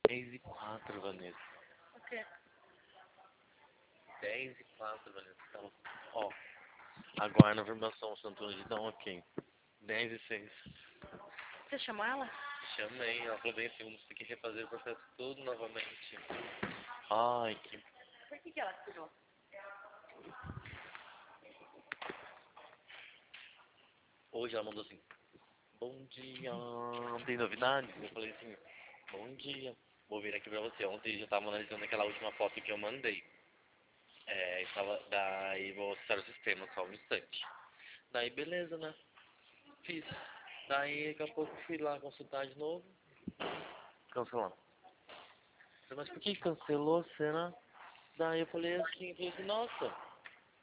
10h04, Vanessa. O quê? 10h04, Vanessa. Então, ó, aguarda a informação, Santo de dá um ok. 10h06. Você chamou ela? Chamei, ela falou bem assim, vamos ter que refazer o processo todo novamente. Ai, que... Por que ela te tirou? Hoje ela mandou assim, bom dia, tem novidades? Eu falei assim, bom dia, vou vir aqui pra você. Ontem já tava analisando aquela última foto que eu mandei. Daí vou acessar o sistema só um instante. Daí beleza, né? Fiz. Daí daqui a pouco fui lá consultar de novo. Cancelando. Mas por que cancelou, será? Daí eu falei assim, nossa,